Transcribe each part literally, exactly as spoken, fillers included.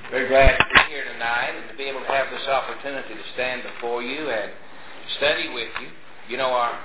Very glad to be here tonight and to be able to have this opportunity to stand before you and study with you. You know, our,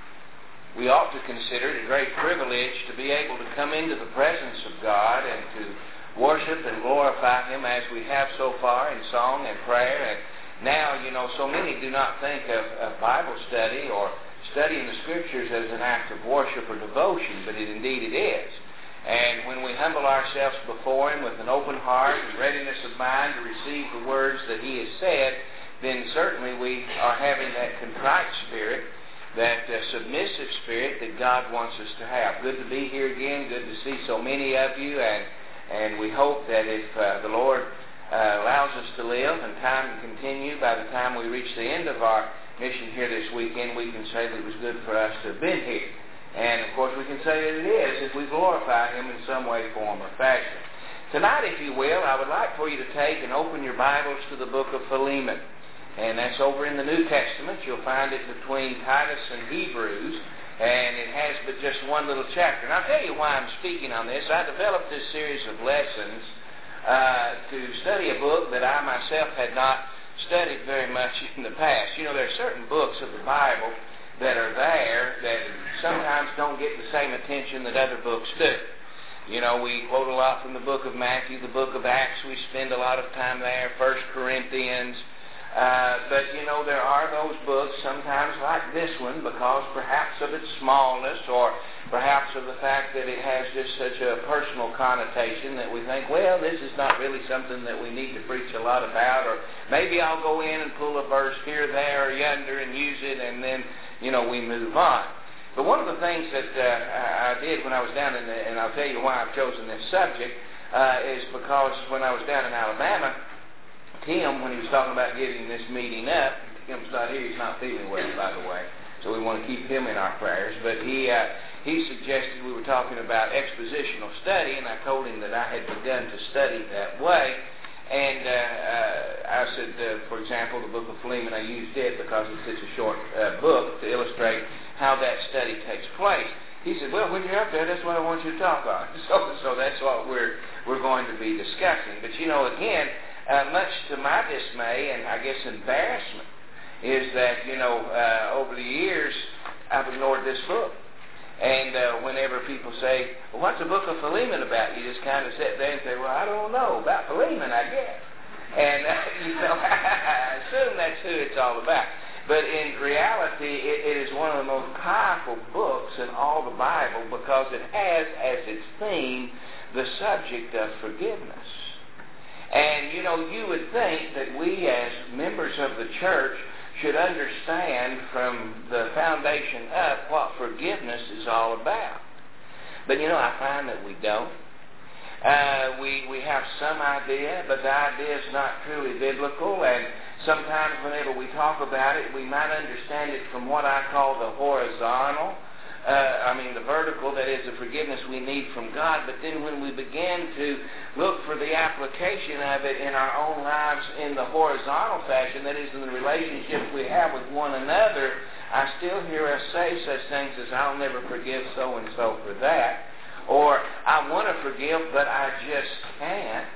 we ought to consider it a great privilege to be able to come into the presence of God and to worship and glorify Him as we have so far in song and prayer. And now, you know, so many do not think of, of Bible study or studying the Scriptures as an act of worship or devotion, but it, indeed it is. And when we humble ourselves before Him with an open heart and readiness of mind to receive the words that He has said, then certainly we are having that contrite spirit, that uh, submissive spirit that God wants us to have. Good to be here again. Good to see so many of you. And, and we hope that if uh, the Lord uh, allows us to live and time to continue, by the time we reach the end of our mission here this weekend, we can say that it was good for us to have been here. And, of course, we can say that it is if we glorify Him in some way, form, or fashion. Tonight, if you will, I would like for you to take and open your Bibles to the book of Philemon. And that's over in the New Testament. You'll find it between Titus and Hebrews. And it has but just one little chapter. And I'll tell you why I'm speaking on this. I developed this series of lessons uh, to study a book that I myself had not studied very much in the past. You know, there are certain books of the Bible that are there that sometimes don't get the same attention that other books do. You know, we quote a lot from the book of Matthew, the book of Acts. We spend a lot of time there, First Corinthians. Uh, but, you know, there are those books sometimes like this one because perhaps of its smallness or perhaps of the fact that it has just such a personal connotation that we think, well, this is not really something that we need to preach a lot about, or maybe I'll go in and pull a verse here, there, or yonder and use it, and then, you know, we move on. But one of the things that uh, I did when I was down in the, and I'll tell you why I've chosen this subject, uh, is because when I was down in Alabama, Tim, when he was talking about giving this meeting up, Tim's not here, he's not feeling well, by the way, so we want to keep him in our prayers, but he uh, he suggested we were talking about expositional study, and I told him that I had begun to study that way, and uh, uh, I said, uh, for example, the book of Philemon, I used it because it's such a short uh, book to illustrate how that study takes place. He said, well, when you're up there, that's what I want you to talk on. So, so that's what we're we're going to be discussing. But, you know, again, Uh, much to my dismay and I guess embarrassment is that, you know, uh, over the years I've ignored this book. And uh, whenever people say, well, what's the book of Philemon about? You just kind of sit there and say, well, I don't know, about Philemon, I guess. And, uh, you know, I assume that's who it's all about. But in reality, it, it is one of the most powerful books in all the Bible because it has as its theme the subject of forgiveness. And, you know, you would think that we as members of the church should understand from the foundation up what forgiveness is all about. But, you know, I find that we don't. Uh, we, we have some idea, but the idea is not truly biblical. And sometimes whenever we talk about it, we might understand it from what I call the horizontal. Uh, I mean, the vertical, that is the forgiveness we need from God. But then when we begin to look for the application of it in our own lives in the horizontal fashion, that is in the relationships we have with one another, I still hear us say such things as, I'll never forgive so-and-so for that. Or, I want to forgive, but I just can't.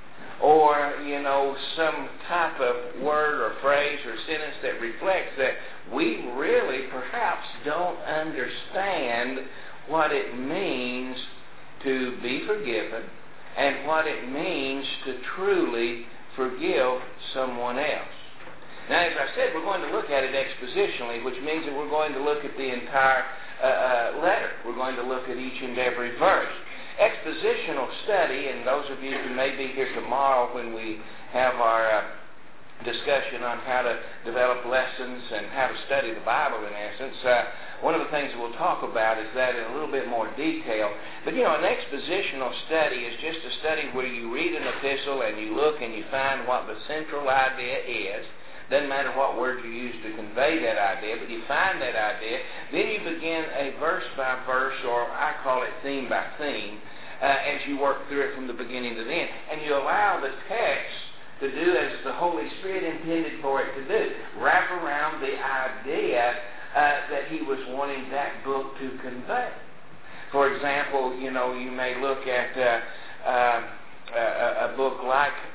Or, you know, some type of word or phrase or sentence that reflects that we really perhaps don't understand what it means to be forgiven and what it means to truly forgive someone else. Now, as I said, we're going to look at it expositionally, which means that we're going to look at the entire uh, uh, letter. We're going to look at each and every verse. Expositional study, and those of you who may be here tomorrow when we have our uh, discussion on how to develop lessons and how to study the Bible in essence, uh, one of the things that we'll talk about is that in a little bit more detail. But, you know, an expositional study is just a study where you read an epistle and you look and you find what the central idea is. Doesn't matter what word you use to convey that idea, but you find that idea. Then you begin a verse by verse, or I call it theme by theme, uh, as you work through it from the beginning to the end. And you allow the text to do as the Holy Spirit intended for it to do. Wrap around the idea uh, that He was wanting that book to convey. For example, you know, you may look at uh, uh, a, a book like Philemon.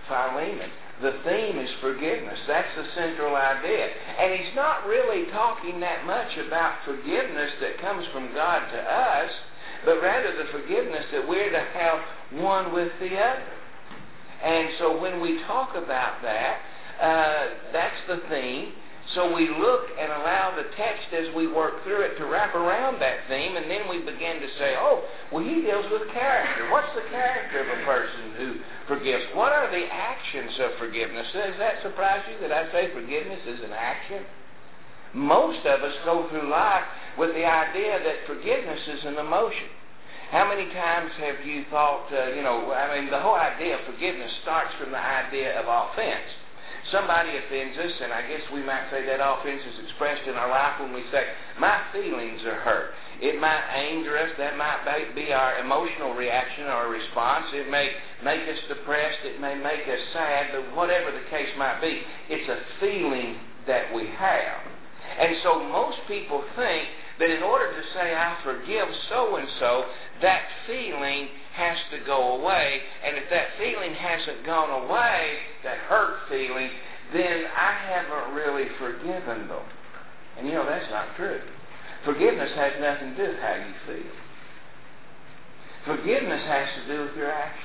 Philemon. The theme is forgiveness. That's the central idea. And he's not really talking that much about forgiveness that comes from God to us, but rather the forgiveness that we're to have one with the other. And so when we talk about that, uh, that's the theme. So we look and allow the text as we work through it to wrap around that theme, and then we begin to say, oh, well, he deals with character. What's the character of a person who forgives? What are the actions of forgiveness? Does that surprise you that I say forgiveness is an action? Most of us go through life with the idea that forgiveness is an emotion. How many times have you thought, uh, you know, I mean, the whole idea of forgiveness starts from the idea of offense. Somebody offends us, and I guess we might say that offense is expressed in our life when we say, my feelings are hurt. It might anger us. That might be our emotional reaction or response. It may make us depressed. It may make us sad. But whatever the case might be, it's a feeling that we have. And so most people think that in order to say, I forgive so-and-so, that feeling has to go away. And if that feeling hasn't gone away, that hurt feeling, then I haven't really forgiven them. And you know, that's not true. Forgiveness has nothing to do with how you feel. Forgiveness has to do with your actions.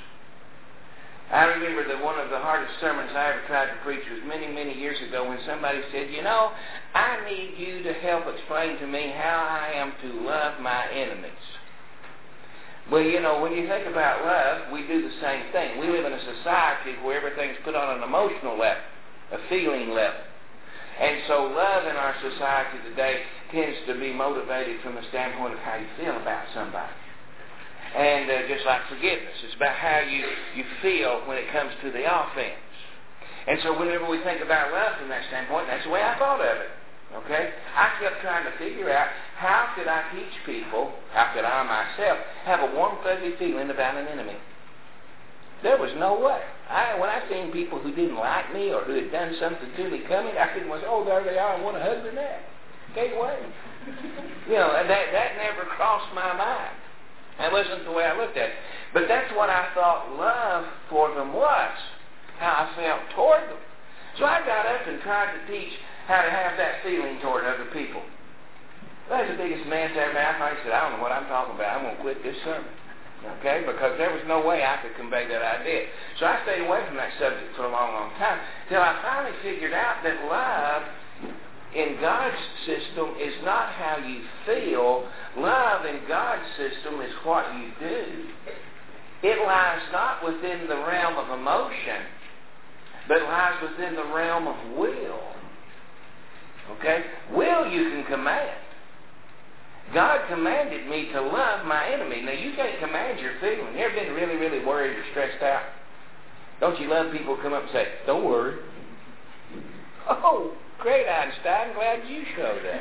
I remember that one of the hardest sermons I ever tried to preach was many, many years ago when somebody said, you know, I need you to help explain to me how I am to love my enemies. Well, you know, when you think about love, we do the same thing. We live in a society where everything's put on an emotional level, a feeling level. And so love in our society today tends to be motivated from the standpoint of how you feel about somebody. And uh, just like forgiveness, it's about how you, you feel when it comes to the offense. And so whenever we think about love from that standpoint, that's the way I thought of it. Okay? I kept trying to figure out how could I teach people, how could I myself have a warm, fuzzy feeling about an enemy. There was no way. I, when I seen people who didn't like me or who had done something to me coming, I couldn't say, oh, there they are, I want to hug their neck. Can't wait. You know, that, that never crossed my mind. That wasn't the way I looked at it. But that's what I thought love for them was, how I felt toward them. So I got up and tried to teach how to have that feeling toward other people. That's the biggest mess ever. I finally said, I don't know what I'm talking about. I'm going to quit this sermon. Okay? Because there was no way I could convey that idea. So I stayed away from that subject for a long, long time till I finally figured out that love in God's system is not how you feel. Love in God's system is what you do. It lies not within the realm of emotion, but lies within the realm of will. Okay? Will you can command. God commanded me to love my enemy. Now, you can't command your feeling. You ever been really, really worried or stressed out? Don't you love people who come up and say, don't worry? Oh, great, Einstein. Glad you showed up.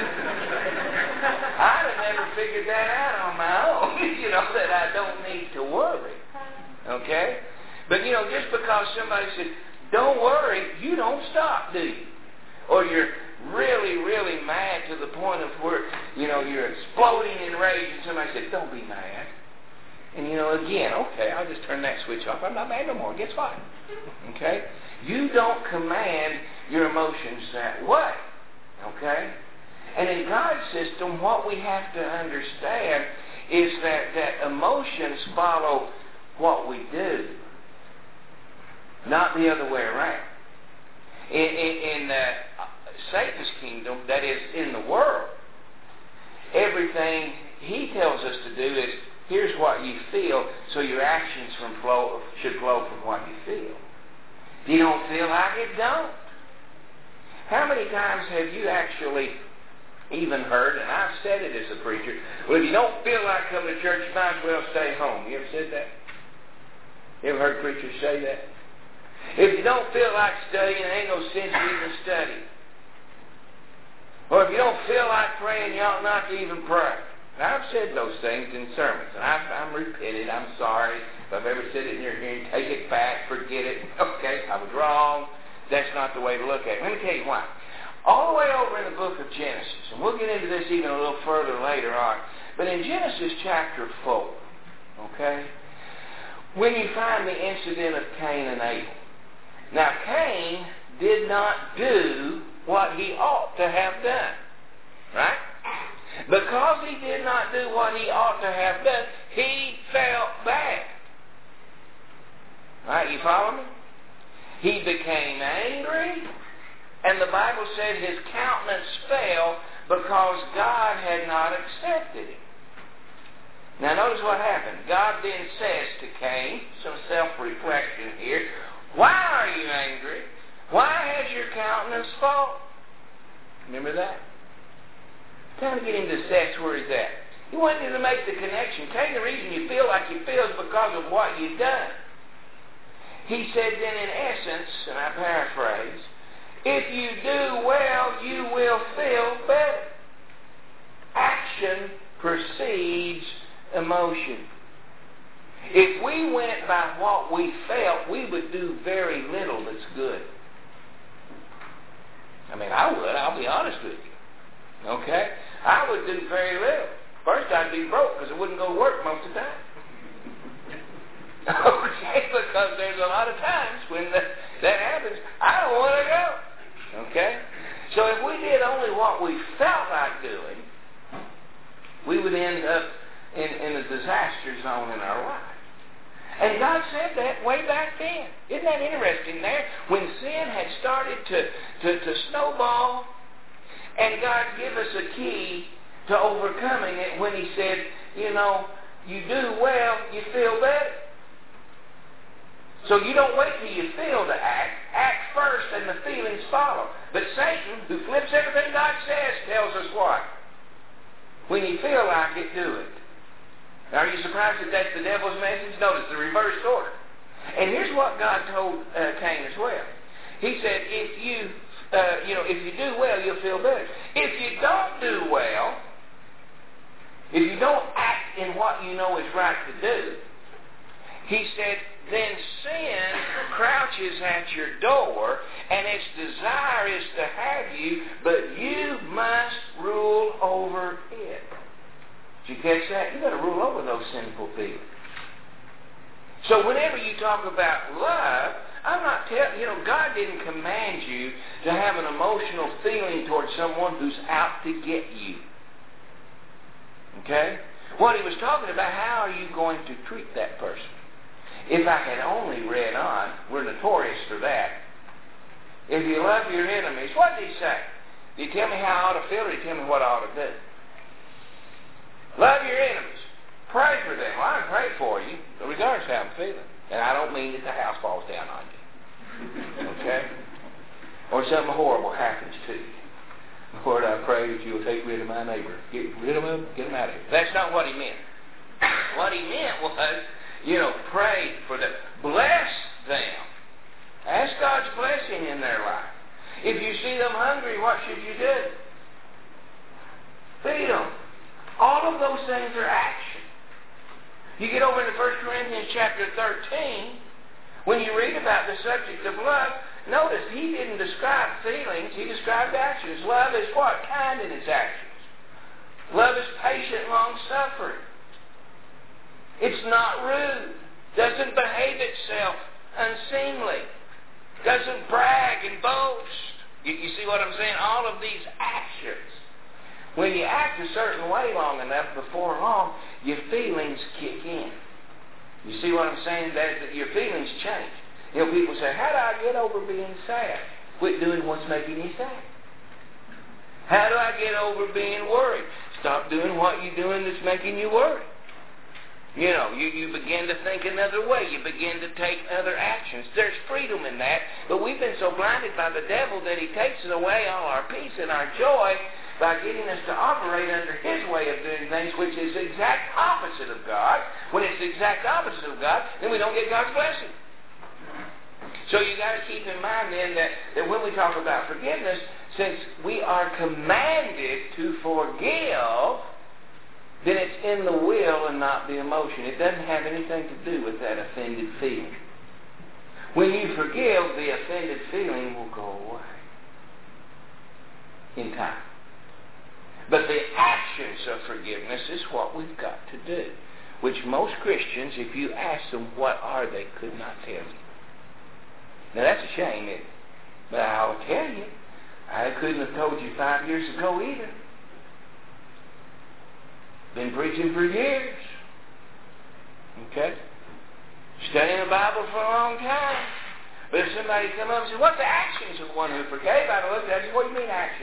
I'd have never figured that out on my own, you know, that I don't need to worry. Okay? But, you know, just because somebody says, don't worry, you don't stop, do you? Or you're really, really mad to the point of where, you know, you're exploding in rage and somebody says, don't be mad. And, you know, again, okay, I'll just turn that switch off. I'm not mad no more. Guess what? Okay? You don't command your emotions that way. Okay? And in God's system, what we have to understand is that, that emotions follow what we do, not the other way around. In, in, in uh, Satan's kingdom, that is, in the world, everything he tells us to do is, here's what you feel, so your actions from flow, should flow from what you feel. If you don't feel like it, don't. How many times have you actually even heard, and I've said it as a preacher, well, if you don't feel like coming to church, you might as well stay home. You ever said that? You ever heard preachers say that? If you don't feel like studying, there ain't no sense in even studying. Or if you don't feel like praying, you ought not to even pray. Now, I've said those things in sermons, and I've, I'm repented. I'm sorry. If I've ever said it in your hearing, take it back, forget it. Okay, I was wrong. That's not the way to look at it. Let me tell you why. All the way over in the book of Genesis, and we'll get into this even a little further later on, but in Genesis chapter four, okay, when you find the incident of Cain and Abel, Now, Cain did not do what he ought to have done. Right? Because he did not do what he ought to have done, he felt bad. Right? You follow me? He became angry, and the Bible said his countenance fell because God had not accepted him. Now notice what happened. God then says to Cain, some self-reflection here, why are you angry? Why has your countenance fallen? Remember that? Trying to get him to assess where he's at. He wanted him to make the connection. Cain, the reason you feel like you feel is because of what you've done. He said then in essence, and I paraphrase, if you do well, you will feel better. Action precedes emotion. If we went by what we felt, we would do very little that's good. I mean, I would. I'll be honest with you. Okay? I would do very little. First, I'd be broke because I wouldn't go to work most of the time. Okay? Because there's a lot of times when the, that happens, I don't want to go. Okay? So if we did only what we felt like doing, we would end up in, in a disaster zone in our life. And God said that way back then. Isn't that interesting there? When sin had started to, to, to snowball, and God gave us a key to overcoming it when He said, you know, you do well, you feel better. So you don't wait till you feel to act. Act first and the feelings follow. But Satan, who flips everything God says, tells us what? When you feel like it, do it. Now, are you surprised that that's the devil's message? Notice the reverse order. And here's what God told uh, Cain as well. He said, if you, uh, you know, if you do well, you'll feel better. If you don't do well, if you don't act in what you know is right to do, he said, then sin crouches at your door, and its desire is to have you, but you must rule over it. Did you catch that? You've got to rule over those sinful feelings. So whenever you talk about love, I'm not telling you, know, God didn't command you to have an emotional feeling towards someone who's out to get you. Okay? What He was talking about, how are you going to treat that person? If I had only read on, we're notorious for that. If you love your enemies, what did He say? Did He tell me how I ought to feel, or did He tell me what I ought to do? Love your enemies. Pray for them. Well, I can pray for you, regardless of how I'm feeling. And I don't mean that the house falls down on you. Okay? Or something horrible happens to you. Lord, I pray that you will take rid of my neighbor. Get rid of him, get him out of here. That's not what He meant. What He meant was, you know, pray for them. Bless them. Ask God's blessing in their life. If you see them hungry, what should you do? Feed them. All of those things are action. You get over into First Corinthians chapter thirteen, when you read about the subject of love, notice He didn't describe feelings, He described actions. Love is what? Kind in its actions. Love is patient, long-suffering. It's not rude. Doesn't behave itself unseemly. Doesn't brag and boast. You, you see what I'm saying? All of these actions. When you act a certain way long enough, before long, your feelings kick in. You see what I'm saying? That, that your feelings change. You know, people say, how do I get over being sad? Quit doing what's making you sad. How do I get over being worried? Stop doing what you're doing that's making you worry. You know, you, you begin to think another way. You begin to take other actions. There's freedom in that, but we've been so blinded by the devil that he takes away all our peace and our joy by getting us to operate under his way of doing things, which is the exact opposite of God. When it's the exact opposite of God, then we don't get God's blessing. So you got to keep in mind then that, that when we talk about forgiveness, since we are commanded to forgive, then it's in the will and not the emotion. It doesn't have anything to do with that offended feeling. When you forgive, the offended feeling will go away in time. But the actions of forgiveness is what we've got to do, which most Christians, if you ask them what are they, could not tell you. Now that's a shame, isn't it? But I'll tell you, I couldn't have told you five years ago either. Been preaching for years. Okay? Studying the Bible for a long time. But if somebody come up and say, what's the actions of one who forgave? I'd look at it and say, what do you mean action?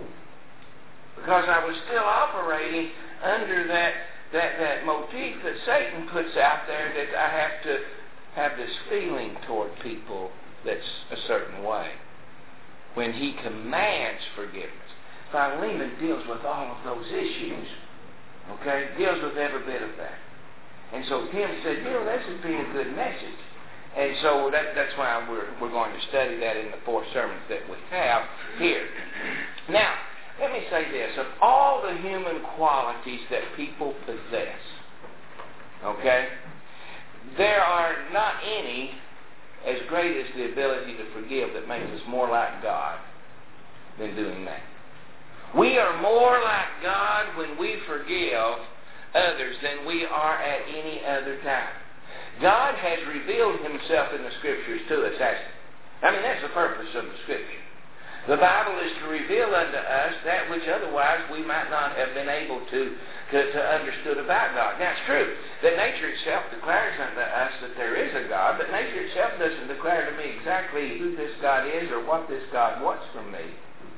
Because I was still operating under that, that, that motif that Satan puts out there, that I have to have this feeling toward people that's a certain way. When he commands forgiveness. Philemon deals with all of those issues. Okay? Deals with every bit of that. And so Tim said, you know, this would be a good message. And so that, that's why we're, we're going to study that in the four sermons that we have here. Now, let me say this. Of all the human qualities that people possess, okay, there are not any as great as the ability to forgive that makes us more like God than doing that. We are more like God when we forgive others than we are at any other time. God has revealed Himself in the Scriptures to us, hasn't He? I mean, that's the purpose of the Scripture. The Bible is to reveal unto us that which otherwise we might not have been able to, to, to understood about God. Now, it's true that nature itself declares unto us that there is a God, but nature itself doesn't declare to me exactly who this God is or what this God wants from me,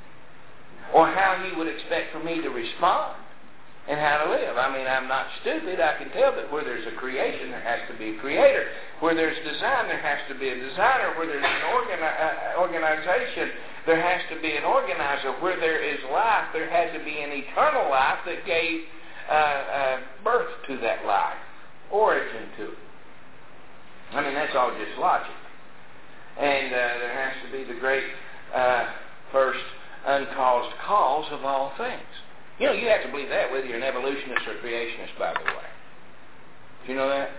or how He would expect for me to respond and how to live. I mean, I'm not stupid. I can tell that where there's a creation, there has to be a creator. Where there's design, there has to be a designer. Where there's an organi- uh, organization, there has to be an organizer. Where there is life, there has to be an eternal life that gave uh, uh, birth to that life, origin to it. I mean, that's all just logic. And uh, there has to be the great uh, first uncaused cause of all things. You know, you have to believe that whether you're an evolutionist or creationist, by the way. Do you know that?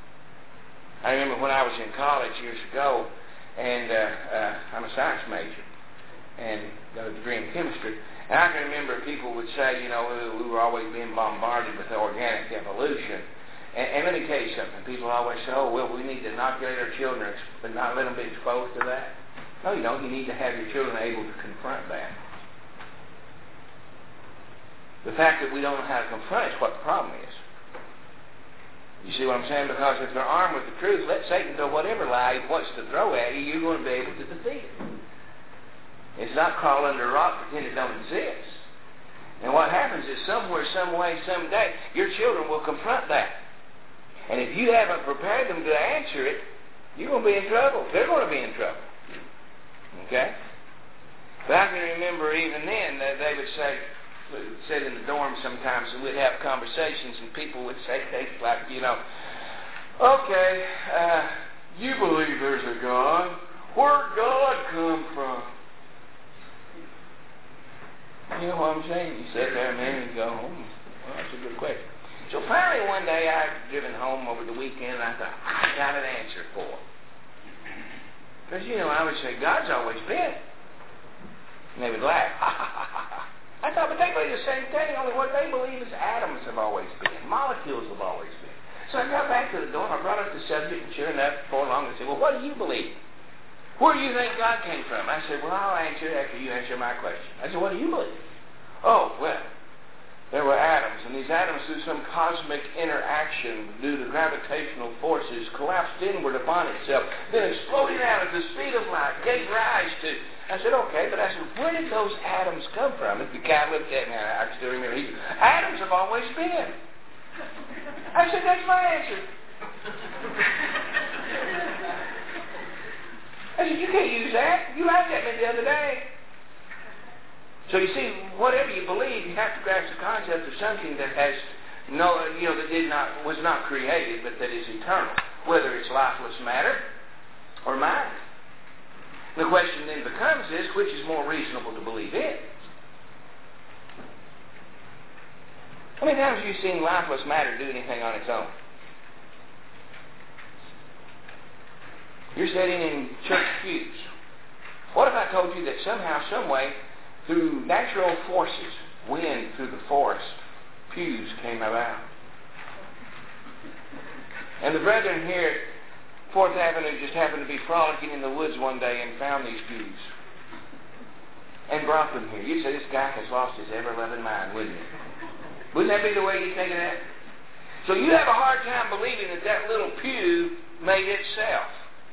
I remember when I was in college years ago, and uh, uh, I'm a science major, and got a degree in chemistry, and I can remember people would say, you know, we were always being bombarded with organic evolution. And, and let me tell you something. People always say, oh, well, we need to inoculate our children but not let them be exposed to that. No, you don't. You need to have your children able to confront that. The fact that we don't know how to confront it is what the problem is. You see what I'm saying? Because if they're armed with the truth, let Satan throw whatever lie he wants to throw at you, you're going to be able to defeat it. It's not crawl under a rock, pretend it don't exist. And what happens is somewhere, some way, someday, your children will confront that. And if you haven't prepared them to answer it, you're going to be in trouble. They're going to be in trouble. Okay? But I can remember even then that they would say, sit in the dorm sometimes and we'd have conversations and people would say things like, you know, okay, uh, you believe there's a God. Where'd God come from? You know what I'm saying? You sit there a minute and go, oh, well, that's a good question. So finally one day I'd driven home over the weekend and I thought, I got an answer for it. Because, you know, I would say, God's always been. And they would laugh. Ha, ha, ha, ha, ha. I thought, but they believe the same thing, only what they believe is atoms have always been. Molecules have always been. So I got back to the door, and I brought up the subject, and sure enough, before long, they said, well, what do you believe? Where do you think God came from? I said, well, I'll answer it after you answer my question. I said, what do you believe? Oh, well, there were atoms, and these atoms, through some cosmic interaction due to gravitational forces, collapsed inward upon itself, then exploded out at the speed of light, gave rise to... I said, okay, but I said, where did those atoms come from? And the guy looked at me, and I can still remember, he said, atoms have always been. I said, that's my answer. I said, you can't use that. You laughed at me the other day. So you see, whatever you believe, you have to grasp the concept of something that has no, you know, that did not, was not created, but that is eternal, whether it's lifeless matter or matter. The question then becomes is, which is more reasonable to believe in? How many times have you seen lifeless matter do anything on its own? You're sitting in church pews. What if I told you that somehow, some way, through natural forces, wind through the forest, pews came about? And the brethren here Fourth Avenue just happened to be frolicking in the woods one day and found these pews and brought them here. You'd say, this guy has lost his ever-loving mind, wouldn't you? Wouldn't that be the way you think of that? So you have a hard time believing that that little pew made itself.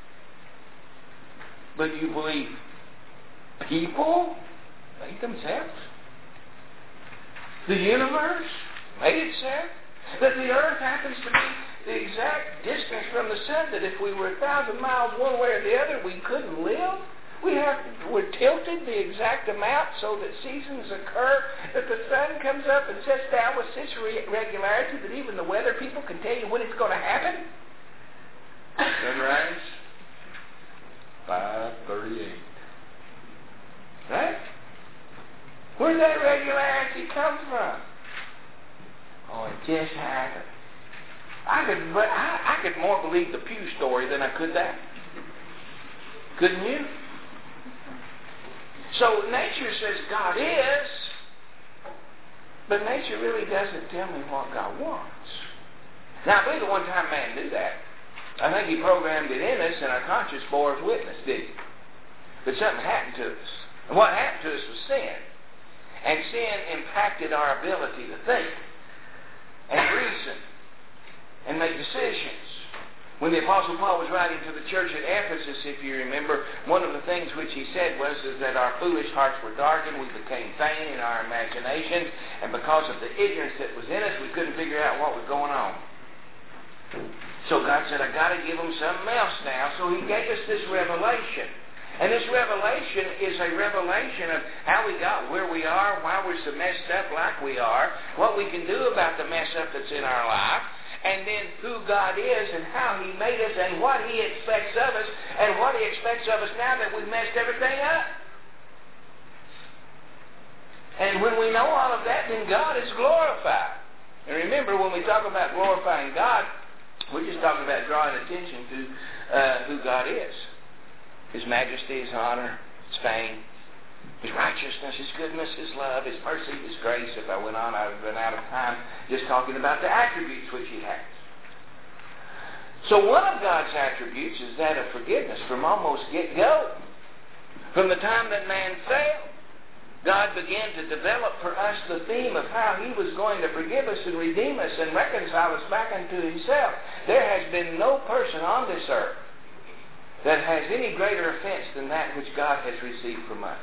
But you believe people made themselves? The universe made itself? That the earth happens to be the exact distance from the sun, that if we were a thousand miles one way or the other, we couldn't live? We have, we're tilted the exact amount so that seasons occur, that the sun comes up and sets down with such regularity that even the weather people can tell you when it's going to happen. Sunrise, five thirty-eight. Right? Where did that regularity come from? Oh, it just happened. I could, but I, I could more believe the pew story than I could that. Couldn't you? So nature says God is, but nature really doesn't tell me what God wants. Now, I believe at one time man knew that. I think he programmed it in us, and our conscience bore us witness, did he? But something happened to us. And what happened to us was sin. And sin impacted our ability to think and reason and make decisions. When the Apostle Paul was writing to the church at Ephesus, if you remember, one of the things which he said was is that our foolish hearts were darkened, we became vain in our imaginations, and because of the ignorance that was in us, we couldn't figure out what was going on. So God said, I've got to give them something else now. So he gave us this revelation. And this revelation is a revelation of how we got where we are, why we're so messed up like we are, what we can do about the mess up that's in our life, and then who God is and how He made us and what He expects of us and what He expects of us now that we've messed everything up. And when we know all of that, then God is glorified. And remember, when we talk about glorifying God, we're just talking about drawing attention to uh, who God is. His majesty, His honor, His fame, His righteousness, His goodness, His love, His mercy, His grace. If I went on, I would have run out of time just talking about the attributes which He has. So one of God's attributes is that of forgiveness from almost get-go. From the time that man fell, God began to develop for us the theme of how He was going to forgive us and redeem us and reconcile us back unto Himself. There has been no person on this earth that has any greater offense than that which God has received from us.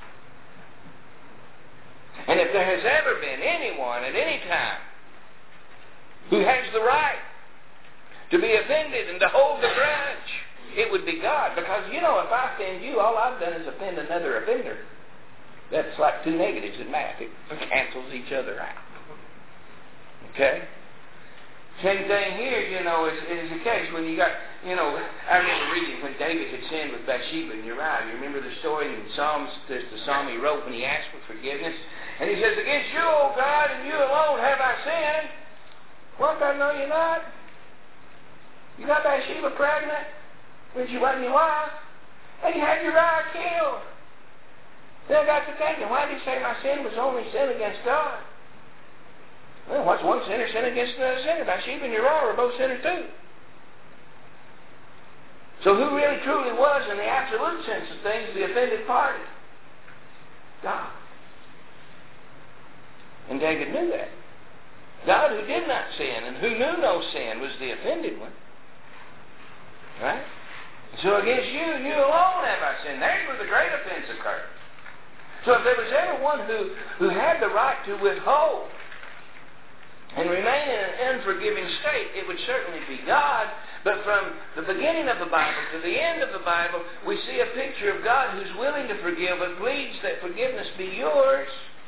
And if there has ever been anyone at any time who has the right to be offended and to hold the grudge, it would be God. Because, you know, if I offend you, all I've done is offend another offender. That's like two negatives in math. It cancels each other out. Okay? Same thing here, you know, is, is the case when you got, you know, I remember reading when David had sinned with Bathsheba and Uriah. You remember the story in Psalms, there's the psalm he wrote when he asked for forgiveness. And he says, against you, O God, and you alone have I sinned. What, I know you're not? You got Bathsheba pregnant when she wasn't your wife. And you had Uriah killed. Then I got to thinking, why did he say my sin was only sin against God? Well, what's one sinner sin against another sinner? Bathsheba and Uriah were both sinners too. So who really truly was, in the absolute sense of things, the offended party? God. And David knew that. God, who did not sin and who knew no sin, was the offended one. Right? So against you, and you alone have I sinned. There's where the great offense occurred. So if there was ever one who, who had the right to withhold and remain in an unforgiving state, it would certainly be God. But from the beginning of the Bible to the end of the Bible, we see a picture of God who's willing to forgive, but pleads that forgiveness be yours.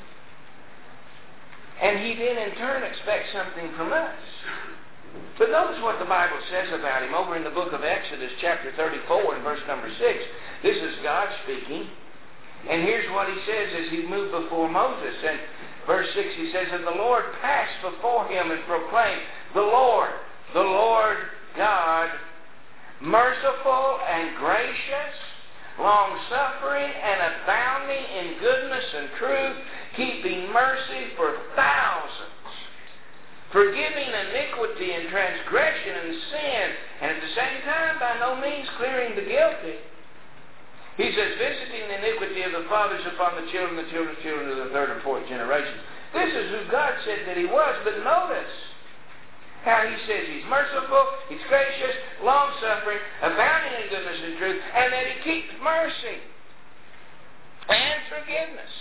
And He then in turn expects something from us. But notice what the Bible says about Him over in the book of Exodus chapter thirty-four and verse number six. This is God speaking. And here's what He says as He moved before Moses. And verse six, He says, and the Lord passed before him and proclaimed, the Lord, the Lord God, merciful and gracious, long-suffering and abounding in goodness and truth, keeping mercy for thousands, forgiving iniquity and transgression and sin, and at the same time by no means clearing the guilty. He says, visiting the iniquity of the fathers upon the children, the children's children to the third and fourth generations. This is who God said that He was, but notice how He says He's merciful, He's gracious, long-suffering, abounding in goodness and truth, and that He keeps mercy and forgiveness.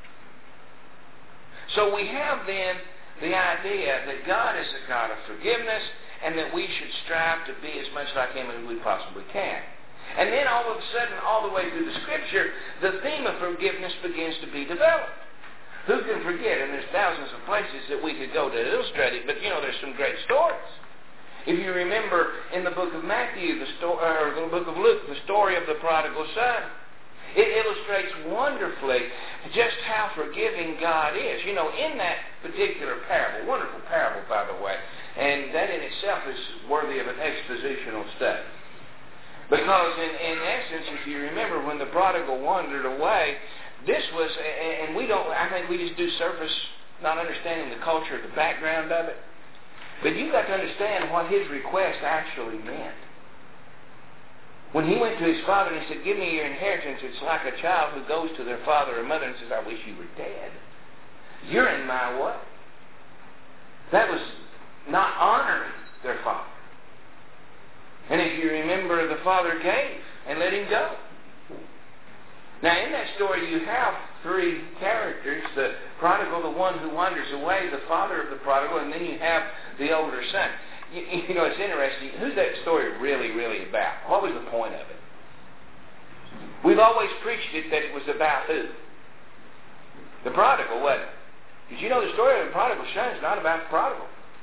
So we have then the idea that God is a God of forgiveness, and that we should strive to be as much like Him as we possibly can. And then all of a sudden, all the way through the Scripture, the theme of forgiveness begins to be developed. Who can forget? And there's thousands of places that we could go to illustrate it, but you know, there's some great stories. If you remember in the book of Matthew, the sto- or the book of Luke, the story of the prodigal son, it illustrates wonderfully just how forgiving God is. You know, in that particular parable, wonderful parable, by the way, and that in itself is worthy of an expositional study. Because in, in essence, if you remember, when the prodigal wandered away, this was, and we don't, I think we just do surface, not understanding the culture, the background of it. But you've got to understand what his request actually meant. When he went to his father and he said, give me your inheritance, it's like a child who goes to their father or mother and says, I wish you were dead. You're in my way. That was not honoring their father. And if you remember, the father gave and let him go. Now, in that story, you have three characters. The prodigal, the one who wanders away, the father of the prodigal, and then you have the older son. You, you know, it's interesting. Who's that story really, really about? What was the point of it? We've always preached it that it was about who? The prodigal, wasn't it? Did you know the story of the prodigal son is not about the prodigal?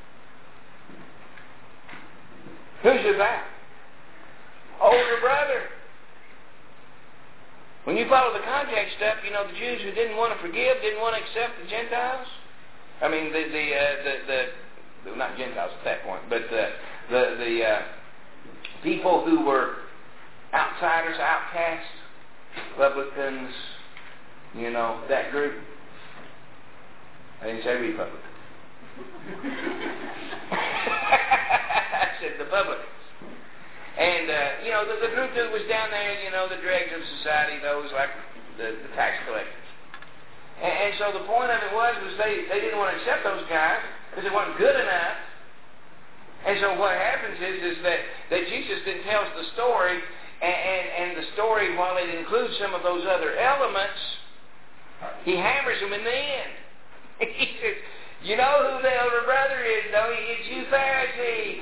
Who's it about? Older brother. When you follow the context stuff, you know, the Jews who didn't want to forgive, didn't want to accept the Gentiles. I mean, the the uh, the, the, the not Gentiles at that point, but the the the uh, people who were outsiders, outcasts, publicans, you know, that group. I didn't say Republican. I said the publicans. And, uh, you know, the, the group that was down there, you know, the dregs of society, those like the, the tax collectors. And, and so the point of it was, was they, they didn't want to accept those guys because they weren't good enough. And so what happens is, is that, that Jesus then tells the story, and, and, and the story, while it includes some of those other elements, he hammers them in the end. He says, you know who the elder brother is, don't you? It's you Pharisees.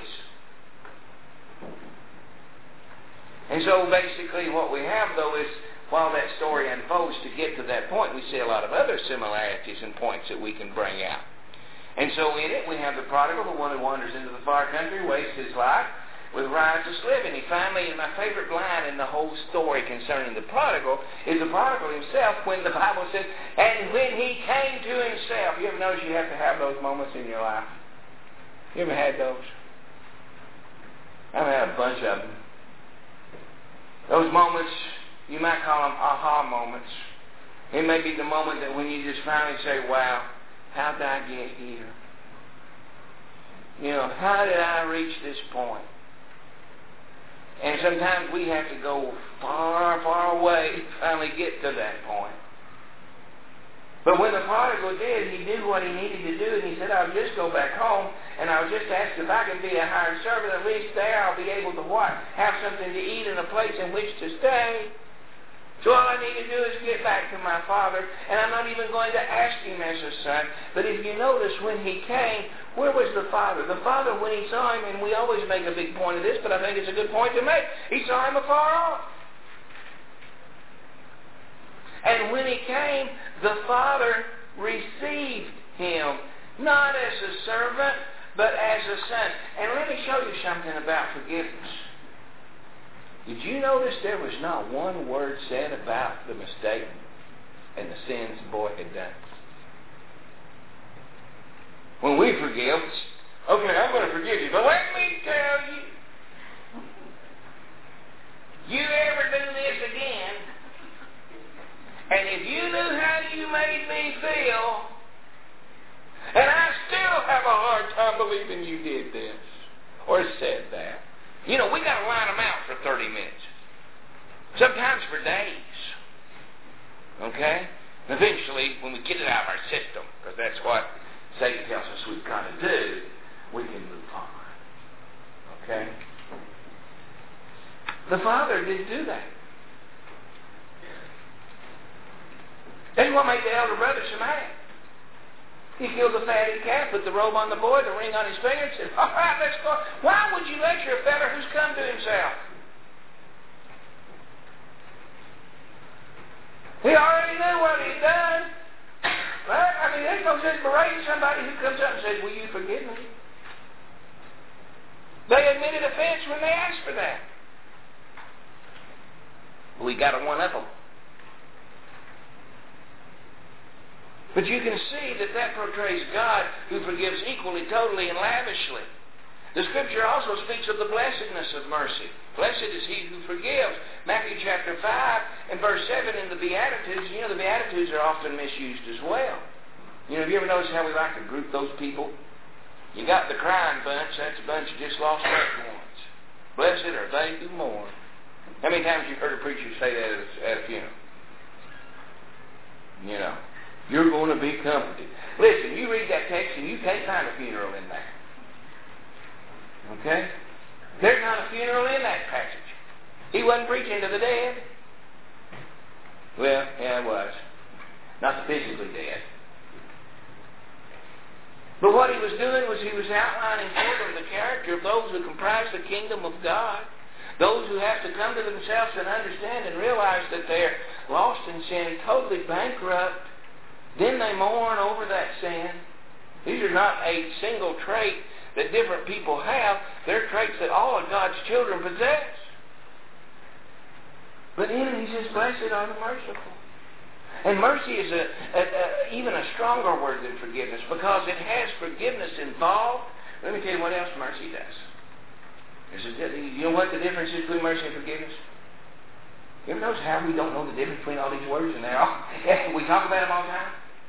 And so basically what we have, though, is while that story unfolds to get to that point, we see a lot of other similarities and points that we can bring out. And so in it, we have the prodigal, the one who wanders into the far country, wastes his life with riotous living. He finally, and my favorite line in the whole story concerning the prodigal is the prodigal himself, when the Bible says, and when he came to himself. You ever notice you have to have those moments in your life? You ever had those? I've had a bunch of them. Those moments, you might call them aha moments. It may be the moment that when you just finally say, wow, how did I get here? You know, how did I reach this point? And sometimes we have to go far, far away to finally get to that point. But when the prodigal did, he knew what he needed to do, and he said, I'll just go back home, and I'll just ask if I can be a hired servant. At least there I'll be able to what? Have something to eat and a place in which to stay. So all I need to do is get back to my father, and I'm not even going to ask him as a son. But if you notice, when he came, where was the father? The father, when he saw him, and we always make a big point of this, but I think it's a good point to make, he saw him afar off. And when he came, the father received him, not as a servant, but as a son. And let me show you something about forgiveness. Did you notice there was not one word said about the mistake and the sins the boy had done? When we forgive, okay, I'm going to forgive you, but let me tell you, you ever do this again, and if you knew how you made me feel, and I still have have a hard time believing you did this or said that. You know, we got to line them out for thirty minutes. Sometimes for days. Okay? And eventually, when we get it out of our system, because that's what Satan tells us we've got to do, we can move on. Okay? The Father didn't do that. That's what made the elder brother so mad. He killed the fatted calf, put the robe on the boy, the ring on his finger, and said, all right, let's go. Why would you lecture a fella who's come to himself? He already knew what he'd done. Right? I mean, there's no sense berating somebody who comes up and says, will you forgive me? They admitted offense when they asked for that. We got a one up them. But you can see that that portrays God who forgives equally, totally, and lavishly. The Scripture also speaks of the blessedness of mercy. Blessed is he who forgives. Matthew chapter five and verse seven in the Beatitudes, you know, the Beatitudes are often misused as well. You know, have you ever noticed how we like to group those people? You got the crying bunch, that's a bunch of just lost loved ones. Blessed are they who mourn. How many times have you heard a preacher say that at a, at a funeral? You know. You're going to be comforted. Listen, you read that text and you can't find a funeral in there. Okay? There's not a funeral in that passage. He wasn't preaching to the dead. Well, yeah, it was. Not the physically dead. But what he was doing was he was outlining for them the character of those who comprise the kingdom of God. Those who have to come to themselves and understand and realize that they're lost in sin, totally bankrupt. Then they mourn over that sin. These are not a single trait that different people have. They're traits that all of God's children possess. But then he says, blessed are the merciful. And mercy is a, a, a, even a stronger word than forgiveness because it has forgiveness involved. Let me tell you what else mercy does. There's a, you know what the difference is between mercy and forgiveness? You ever notice how we don't know the difference between all these words and they're all, we talk about them all the time?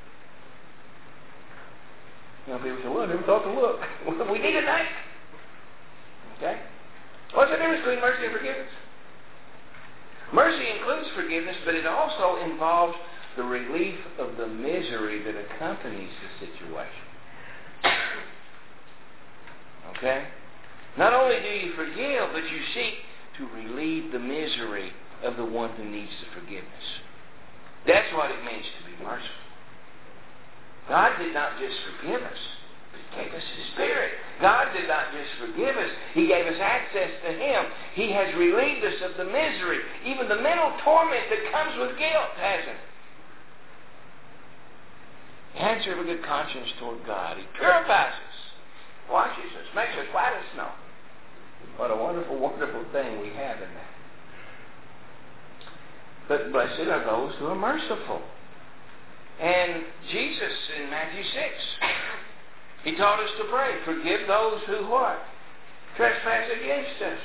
You know, people say, well, I never thought to look. We need a name. Okay? What's the difference between mercy and forgiveness? Mercy includes forgiveness, but it also involves the relief of the misery that accompanies the situation. Okay? Not only do you forgive, but you seek to relieve the misery of the one who needs the forgiveness. That's what it means to be merciful. God did not just forgive us, but He gave us His Spirit. God did not just forgive us, He gave us access to Him. He has relieved us of the misery, even the mental torment that comes with guilt, hasn't it? The answer of a good conscience toward God. He purifies us, washes us, makes us white as snow. What a wonderful, wonderful thing we have in that. But blessed are those who are merciful. And Jesus in Matthew six, He taught us to pray, forgive those who what? Trespass against us.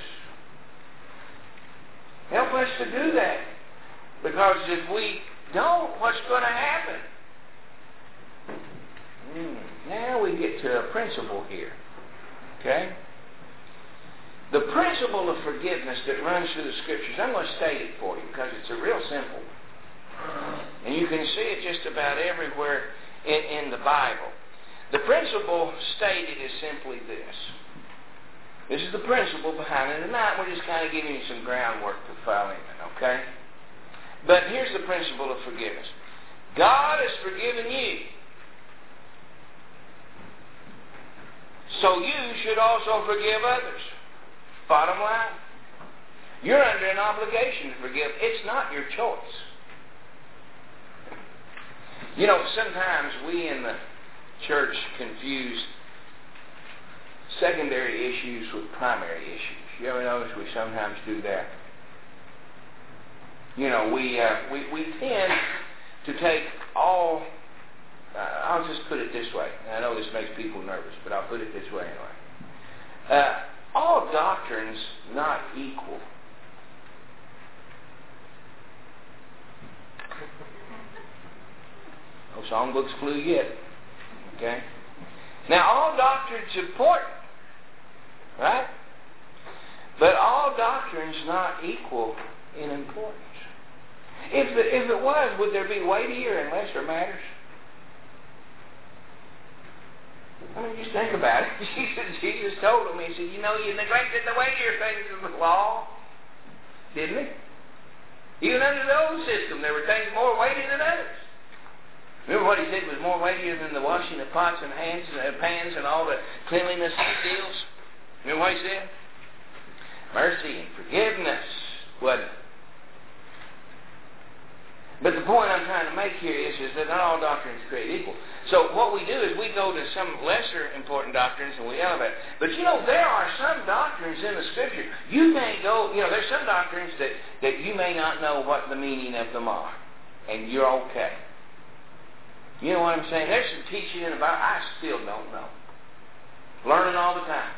Help us to do that. Because if we don't, what's going to happen? Mm, now we get to a principle here. Okay? The principle of forgiveness that runs through the Scriptures, I'm going to state it for you because it's a real simple one. And you can see it just about everywhere in, in the Bible. The principle stated is simply this. This is the principle behind it. Tonight we're just kind of giving you some groundwork to follow in, okay? But here's the principle of forgiveness. God has forgiven you. So you should also forgive others. Bottom line. You're under an obligation to forgive. It's not your choice. You know, sometimes we in the church confuse secondary issues with primary issues. You ever notice we sometimes do that? You know, we uh, we, we tend to take all, uh, I'll just put it this way. And I know this makes people nervous, but I'll put it this way anyway. Uh, all doctrine's not equal. No songbook's clue yet. Okay? Now, all doctrine's important, right? But all doctrine's not equal in importance. If, the, if it was, would there be weightier and lesser matters? I mean, just think about it. Jesus, Jesus told them, he said, you know, you neglected the weightier things of the law, didn't he? Even under the old system, there were things more weighty than others. Remember what he said was more weightier than the washing of pots and hands and pans and all the cleanliness deals? Remember what he said? Mercy and forgiveness, wasn't it? But the point I'm trying to make here is, is that not all doctrines create equal. So what we do is we go to some lesser important doctrines and we elevate. But you know, there are some doctrines in the Scripture. You may go, you know, there's some doctrines that, that you may not know what the meaning of them are. And you're okay. You know what I'm saying? There's some teaching in the Bible I still don't know. Learning all the time.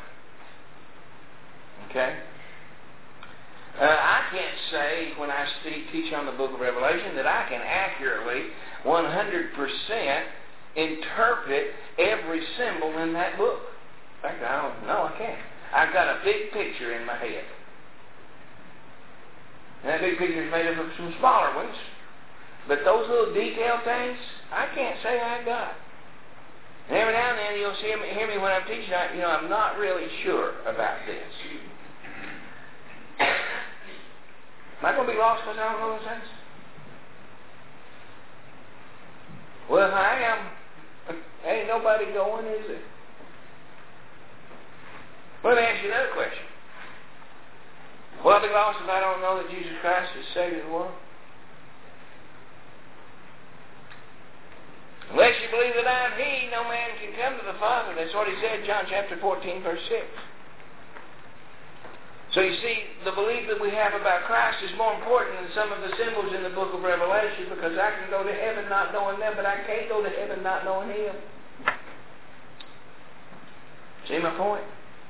Okay? Uh, I can't say when I speak, teach on the book of Revelation that I can accurately, one hundred percent interpret every symbol in that book. In fact, I don't know, I can't. I've got a big picture in my head. And that big picture is made up of some smaller ones. But those little detailed things, I can't say I got. And every now and then you'll see me, hear me when I'm teaching, I, you know, I'm not really sure about this. Am I going to be lost because I don't know those things? Well, if I am, ain't nobody going, is it? Let me ask you another question. Will I be lost if I don't know that Jesus Christ is Savior of the world? Unless you believe that I am He, no man can come to the Father. That's what He said, John chapter fourteen, verse six. So you see, the belief that we have about Christ is more important than some of the symbols in the book of Revelation, because I can go to heaven not knowing them, but I can't go to heaven not knowing Him. See my point?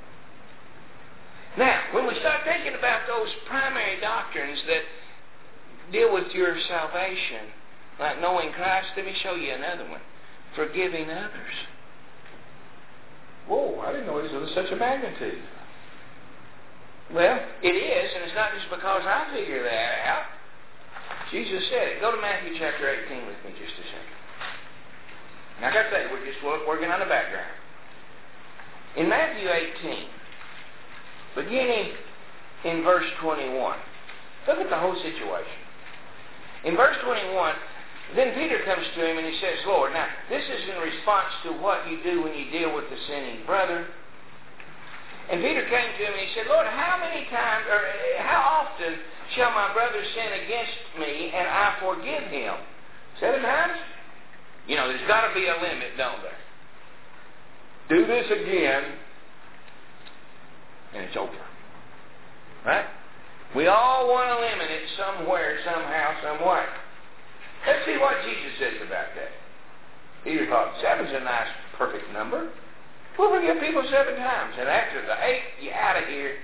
Now, when we start thinking about those primary doctrines that deal with your salvation, like knowing Christ, let me show you another one. Forgiving others. Whoa, I didn't know it was of such a magnitude. Well, it is, and it's not just because I figure that out. Jesus said it. Go to Matthew chapter eighteen with me just a second. Now, like I say, we're just working on the background. In Matthew eighteen, beginning in verse twenty-one, look at the whole situation. In verse twenty-one, then Peter comes to him and he says, Lord, now, this is in response to what you do when you deal with the sinning brother. And Peter came to him and he said, Lord, how many times, or how often shall my brother sin against me and I forgive him? Seven times? You know, there's got to be a limit, don't there? Do this again, and it's over. Right? We all want to limit it somewhere, somehow, some way. Let's see what Jesus says about that. Peter thought, seven's a nice, perfect number. We'll forgive people seven times. And after the eighth, you're out of here.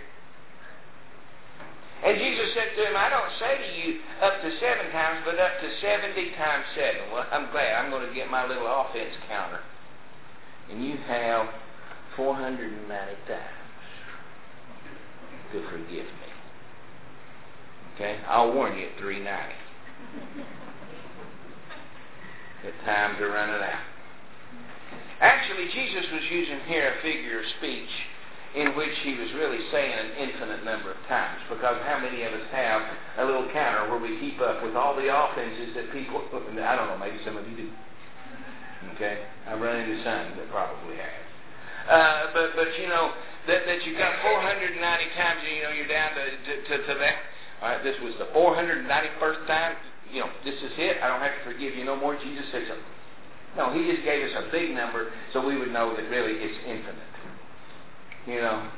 And Jesus said to him, I don't say to you up to seven times, but up to seventy times seven. Well, I'm glad. I'm going to get my little offense counter. And you have four hundred ninety times to forgive me. Okay? I'll warn you at three ninety. The times are running out. Actually, Jesus was using here a figure of speech in which he was really saying an infinite number of times, because how many of us have a little counter where we keep up with all the offenses that people, I don't know, maybe some of you do. Okay? I run into some that probably have. Uh, but, but you know, that, that you've got four hundred ninety times, you know, you're down to, to, to that. All right, this was the four hundred ninety-first time. You know, this is it. I don't have to forgive you no more. Jesus said something. No, he just gave us a big number so we would know that really it's infinite. You know,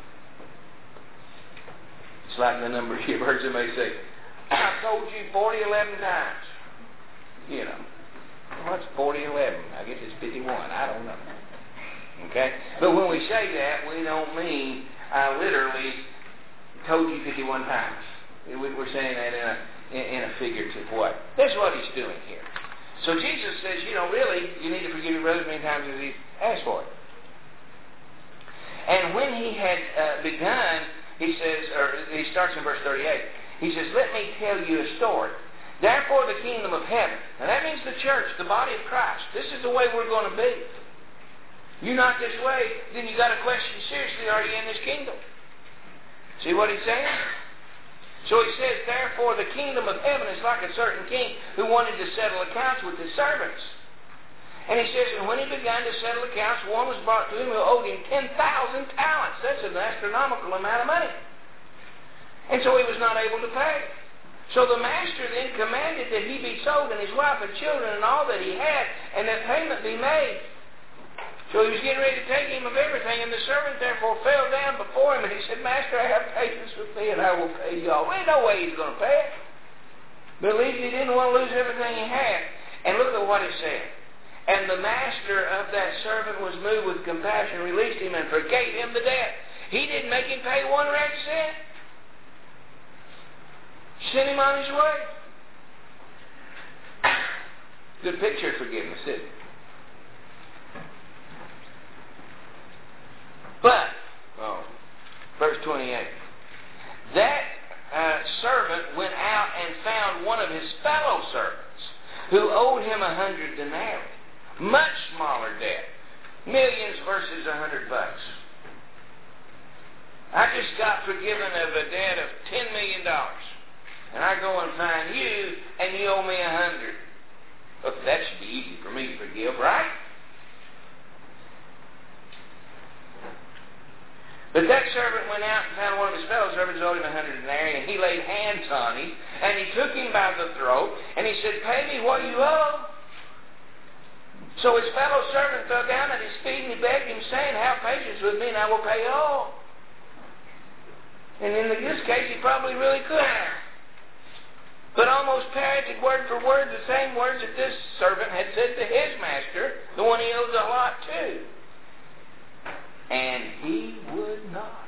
it's like the number you've heard somebody say, I told you forty eleven times. You know, what's forty eleven? I guess it's fifty-one. I don't know. Okay? But when we say that, we don't mean I literally told you fifty-one times. We're saying that in a, in a figurative way. That's what he's doing here. So Jesus says, you know, really, you need to forgive your brother as many times as he asks for it. And when he had uh, begun, he says, or he starts in verse thirty-eight. He says, let me tell you a story. Therefore the kingdom of heaven. Now that means the church, the body of Christ. This is the way we're going to be. You're not this way, then you got to question seriously, are you in this kingdom? See what he's saying? So he says, therefore the kingdom of heaven is like a certain king who wanted to settle accounts with his servants. And he says, and when he began to settle accounts, one was brought to him who owed him ten thousand talents. That's an astronomical amount of money. And so he was not able to pay. So the master then commanded that he be sold, and his wife and children and all that he had, and that payment be made. So he was getting ready to take him of everything, and the servant therefore fell down before him, and he said, Master, I have patience with thee, and I will pay you all. Well, there's no way he's going to pay it. But at least he didn't want to lose everything he had. And look at what it said. And the master of that servant was moved with compassion, released him, and forgave him the debt. He didn't make him pay one rag cent. Sent him on his way. Good picture of forgiveness, isn't it? But, oh, verse twenty-eight. That uh, servant went out and found one of his fellow servants who owed him a hundred denarii. Much smaller debt. Millions versus a hundred bucks. I just got forgiven of a debt of ten million dollars. And I go and find you, and you owe me a hundred. Look, that should be easy for me to forgive, right? But that servant went out and found one of his fellow servants who owed him a hundred denarii, and he laid hands on him, and he took him by the throat, and he said, pay me what you owe. So his fellow servant fell down at his feet, and he begged him, saying, have patience with me, and I will pay all. And in this case, he probably really could have. But almost parroted word for word the same words that this servant had said to his master, the one he owes a lot to. And he would not.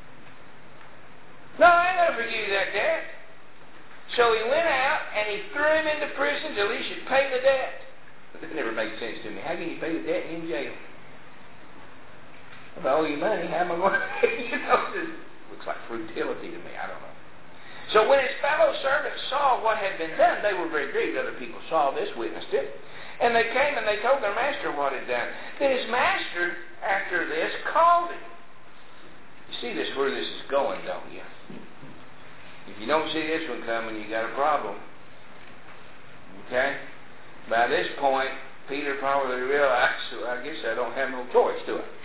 No, I ain't going to forgive you that debt. So he went out and he threw him into prison till he should pay the debt. But that never made sense to me. How can you pay the debt and in jail? If I owe you money, how am I going to pay? You know, this looks like futility to me. I don't know. So when his fellow servants saw what had been done, they were very grieved. Other people saw this, witnessed it. And they came and they told their master what had done. Then his master, after this, called him. You see this, where this is going, don't you? If you don't see this one coming, you got a problem. Okay? By this point, Peter probably realized, so I guess I don't have no choice, do I?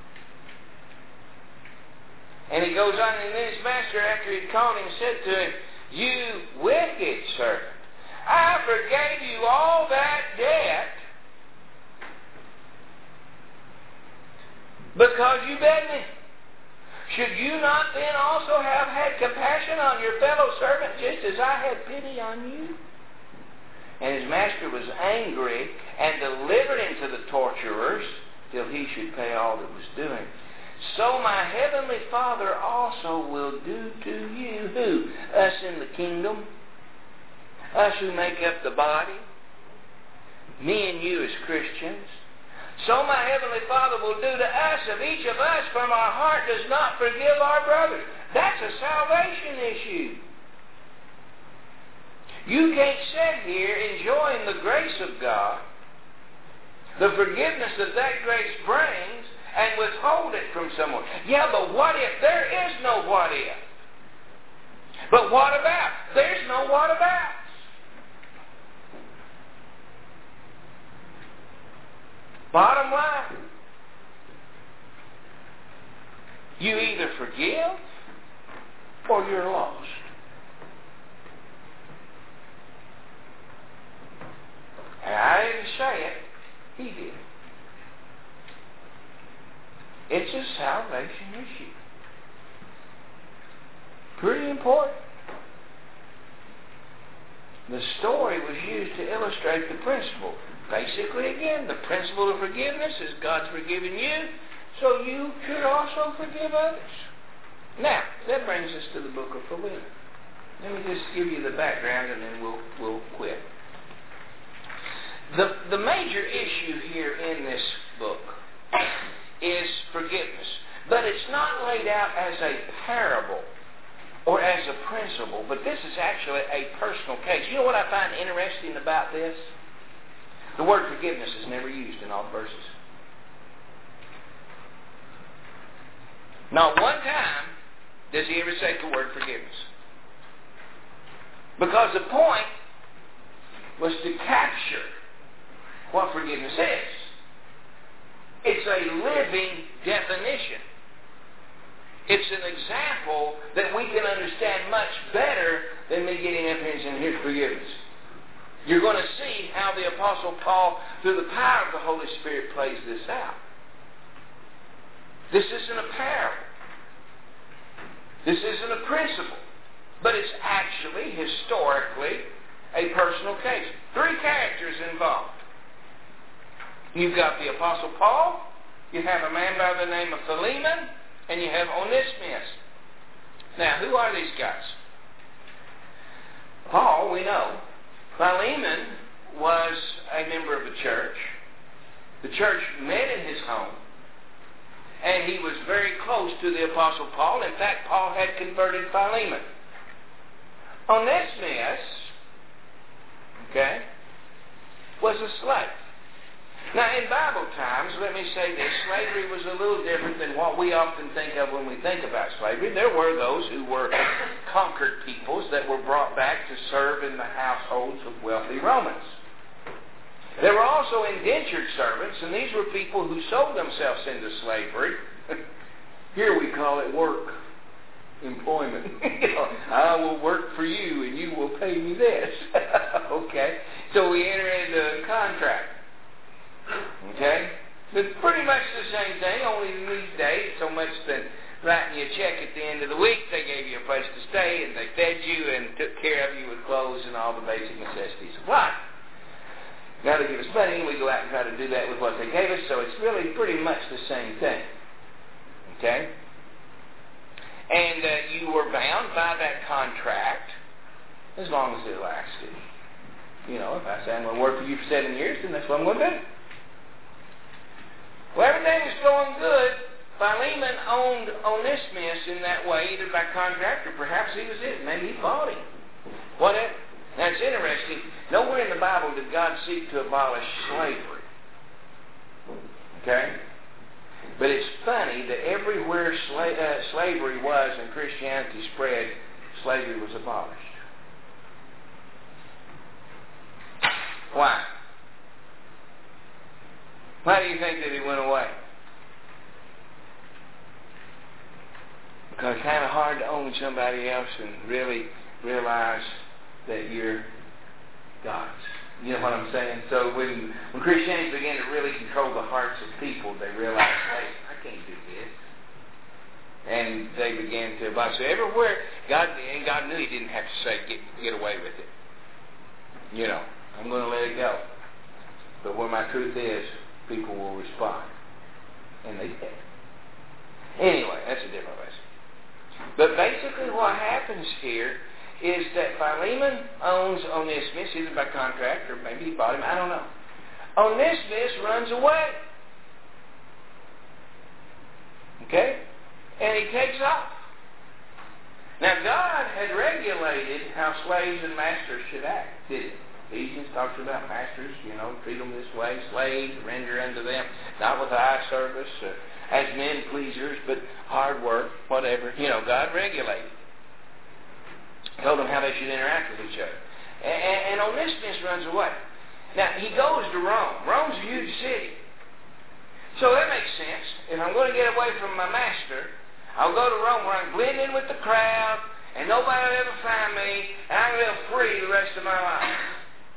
And he goes on, and then his master, after he'd called him, said to him, you wicked servant, I forgave you all that debt because you begged me. Should you not then also have had compassion on your fellow servant just as I had pity on you? And his master was angry and delivered him to the torturers till he should pay all that was due him. So my heavenly Father also will do to you, who? Us in the kingdom, us who make up the body, me and you as Christians. So my heavenly Father will do to us, if each of us from our heart does not forgive our brothers. That's a salvation issue. You can't sit here enjoying the grace of God, the forgiveness that that grace brings, and withhold it from someone. Yeah, but what if? There is no what if. But what about? There's no what about. Bottom line, you either forgive or you're lost. And I didn't say it, he did. It's a salvation issue. Pretty important. The story was used to illustrate the principle. Basically, again, the principle of forgiveness is God's forgiven you, so you should also forgive others. Now, that brings us to the book of Philemon. Let me just give you the background and then we'll, we'll quit. The, the major issue here in this book is forgiveness. But it's not laid out as a parable or as a principle, but this is actually a personal case. You know what I find interesting about this? The word forgiveness is never used in all the verses. Not one time does he ever say the word forgiveness. Because the point was to capture what forgiveness is. It's a living definition. It's an example that we can understand much better than me getting up here and saying, here's forgiveness. You're going to see how the Apostle Paul, through the power of the Holy Spirit, plays this out. This isn't a parable. This isn't a principle. But it's actually, historically, a personal case. Three characters involved. You've got the Apostle Paul, you have a man by the name of Philemon, and you have Onesimus. Now, who are these guys? Paul, we know. Philemon was a member of the church. The church met in his home. And he was very close to the Apostle Paul. In fact, Paul had converted Philemon. Onesimus, okay, was a slave. Now, in Bible times, let me say this, slavery was a little different than what we often think of when we think about slavery. There were those who were conquered peoples that were brought back to serve in the households of wealthy Romans. There were also indentured servants, and these were people who sold themselves into slavery. Here we call it work, employment. You know, I will work for you, and you will pay me this. Okay? So we enter into a contract. Okay? It's pretty much the same thing, only in these days, so much than writing you a check at the end of the week, they gave you a place to stay, and they fed you and took care of you with clothes and all the basic necessities of life. Now they give us money, and we go out and try to do that with what they gave us, so it's really pretty much the same thing. Okay? And uh, you were bound by that contract as long as it lasted. You know, if I say I'm going to work for you for seven years, then that's what I'm going to do. Well, everything was going good. Philemon owned Onesimus in that way, either by contract or perhaps he was it. Maybe he bought him. Whatever. Now, it's interesting. Nowhere in the Bible did God seek to abolish slavery. Okay? But it's funny that everywhere sla- uh, slavery was and Christianity spread, slavery was abolished. Why? Why do you think that it went away? Because it's kind of hard to own somebody else and really realize that you're God's. You know what I'm saying? So when, when Christianity began to really control the hearts of people, they realized, hey, I can't do this. And they began to abolish. So everywhere, God, and God knew He didn't have to say, get, get away with it. You know, I'm going to let it go. But where my truth is, people will respond. And they did. Anyway, that's a different lesson. But basically what happens here is that Philemon owns Onesimus, either by contract or maybe he bought him, I don't know. Onesimus runs away. Okay? And he takes off. Now God had regulated how slaves and masters should act, didn't he? Ephesians talks about masters, you know, treat them this way, slaves, render unto them, not with eye service, uh, as men pleasers, but hard work, whatever. You know, God regulated. Told them how they should interact with each other. And, and Onesimus runs away. Now, he goes to Rome. Rome's a huge city. So that makes sense. If I'm going to get away from my master, I'll go to Rome where I can blend in with the crowd, and nobody will ever find me, and I can live free the rest of my life.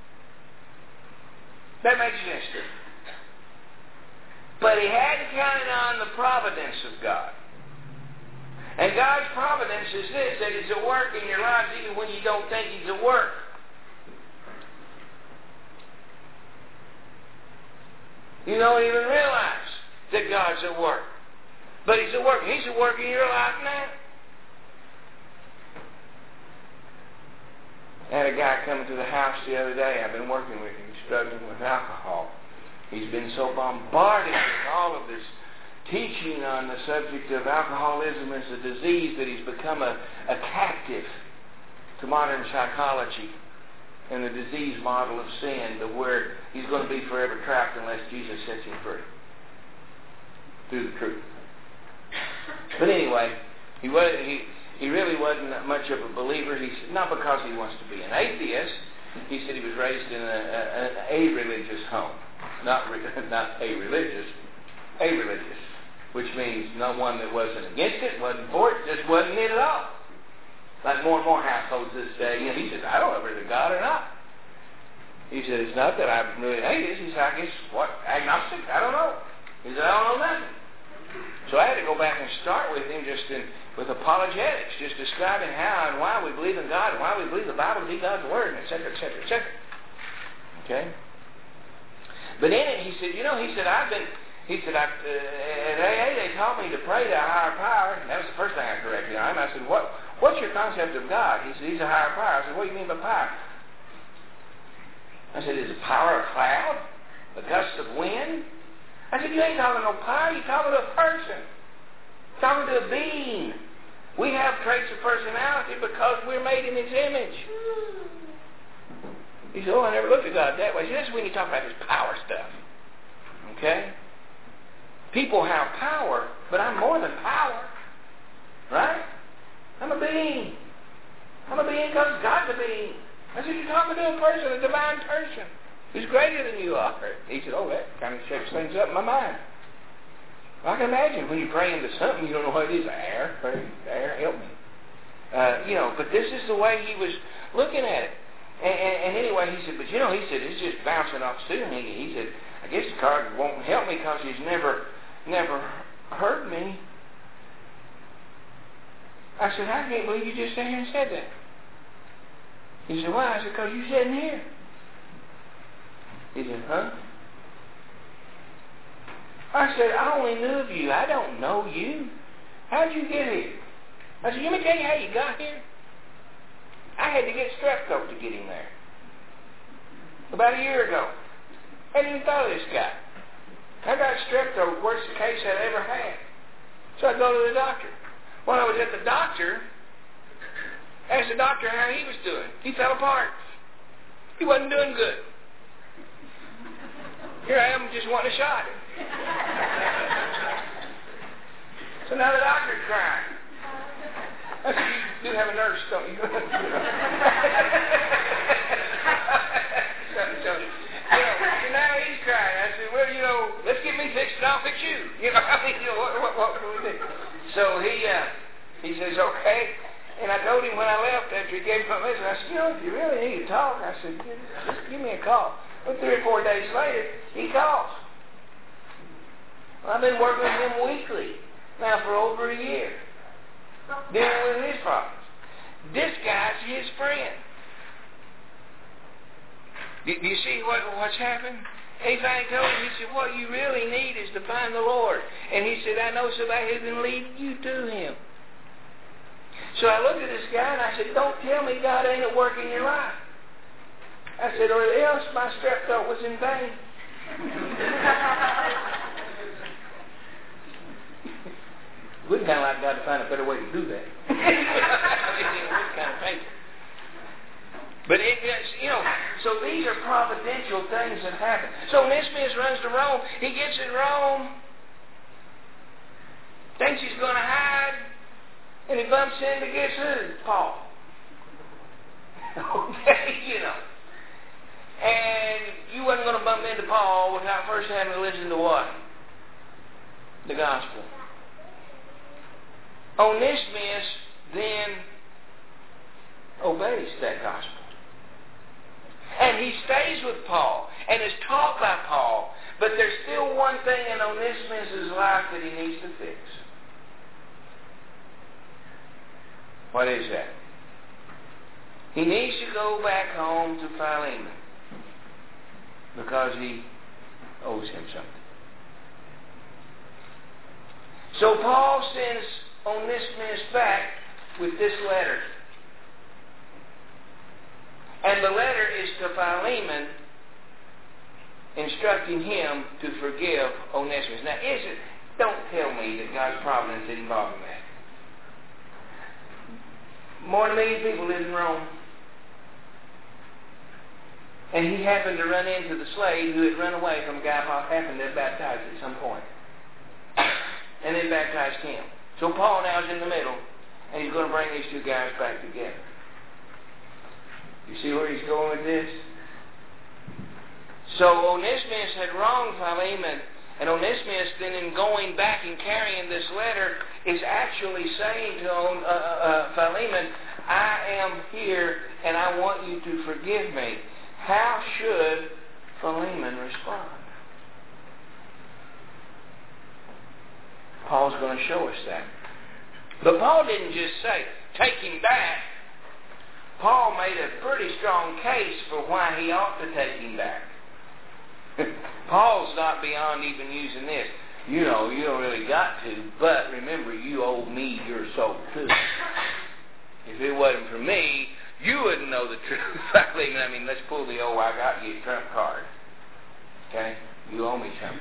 That makes sense to me. But he hadn't counted on the providence of God. And God's providence is this, that He's at work in your lives even when you don't think He's at work. You don't even realize that God's at work. But He's at work. He's at work in your life now. I had a guy coming to the house the other day. I've been working with him. He's struggling with alcohol. He's been so bombarded with all of this teaching on the subject of alcoholism as a disease, that he's become a, a captive to modern psychology and the disease model of sin, to where he's going to be forever trapped unless Jesus sets him free through the truth. But anyway, he was, he he really wasn't much of a believer. He said, not because he wants to be an atheist. He said he was raised in a, a, a religious home, not re, not a religious, a religious, which means no one that wasn't against it, wasn't for it, just wasn't it at all. Like more and more households this day, you know, he says, I don't know if there's a God or not. He said, it's not that I really hate it. He said, I guess, what, agnostic? I don't know. He said, I don't know nothing. So I had to go back and start with him just in, with apologetics, just describing how and why we believe in God and why we believe the Bible to be God's Word, et cetera, et cetera, et cetera. Okay? But in it, he said, you know, he said, I've been, he said, I, uh, at A A they taught me to pray to a higher power. And that was the first thing I corrected on him. I said, what, what's your concept of God? He said, he's a higher power. I said, what do you mean by power? I said, is it power of cloud? A gust of wind? I said, you ain't talking no power, you're talking to a person. You're talking to a being. We have traits of personality because we're made in His image. He said, oh, I never looked at God that way. See, that's when you talk about this power stuff. Okay? People have power, but I'm more than power. Right? I'm a being. I'm a being because God's a being. I said, you're talking to a person, a divine person, who's greater than you are. He said, oh, that kind of shakes things up in my mind. Well, I can imagine when you pray into something, you don't know what it is. Air, pray, air, help me. Uh, you know, but this is the way he was looking at it. And, and, and anyway, he said, but you know, he said, it's just bouncing off the ceiling. He, he said, I guess the card won't help me because he's never, never heard me. I said, I can't believe you just sat here and said that. He said, why? I said, because you sitting here. He said, huh? I said, I only knew of you. I don't know you. How'd you get here? I said, let me tell you how you got here. I had to get strep throat to get him there. About a year ago. I didn't even thought of this guy. I got strep throat, worst case I'd ever had. So I go to the doctor. When I was at the doctor, I asked the doctor how he was doing. He fell apart. He wasn't doing good. Here I am just wanting a shot. So now the doctor's crying. I said, you do have a nurse, don't you? so, so, you know, so now he's crying. I said, well, you know, let's get me fixed and I'll fix you. You know, I mean, you know, what, what, what can we do? So he, uh, he says, okay. And I told him when I left after he gave me my message, I said, you know, if you really need to talk, I said, just give me a call. But three or four days later, he calls. Well, I've been working with him weekly now for over a year, dealing with his problems. This guy's his friend. Do, do you see what, what's happened? He finally told him, he said, what you really need is to find the Lord. And he said, I know somebody who can lead you to Him. So I looked at this guy and I said, don't tell me God ain't at work in your life. I said, or else my strep throat was in vain. We'd kind of like God to find a better way to do that. kind of painful. But it, you know, so these are providential things that happen. So Onesimus runs to Rome. He gets in Rome, thinks he's going to hide, and he bumps into, guess who? Paul. Okay, you know. And you wasn't going to bump into Paul without first having to listen to what? The gospel. Onesimus then obeys that gospel. And he stays with Paul and is taught by Paul. But there's still one thing in Onesimus' life that he needs to fix. What is that? He needs to go back home to Philemon because he owes him something. So Paul sends Onesimus back with this letter. And the letter is to Philemon, instructing him to forgive Onesimus. Now, isn't, don't tell me that God's providence is involved in that. More than a million people live in Rome. And he happened to run into the slave who had run away from a guy who happened to have baptized at some point. And then baptized him. So Paul now is in the middle, and he's going to bring these two guys back together. You see where he's going with this? So Onesimus had wronged Philemon, and Onesimus then in going back and carrying this letter is actually saying to uh, uh, Philemon, I am here and I want you to forgive me. How should Philemon respond? Paul's going to show us that. But Paul didn't just say, take him back. Paul made a pretty strong case for why he ought to take him back. Paul's not beyond even using this. You know, you don't really got to, but remember, you owe me your soul too. If it wasn't for me, you wouldn't know the truth. I mean, let's pull the old I got you trump card. Okay? You owe me something.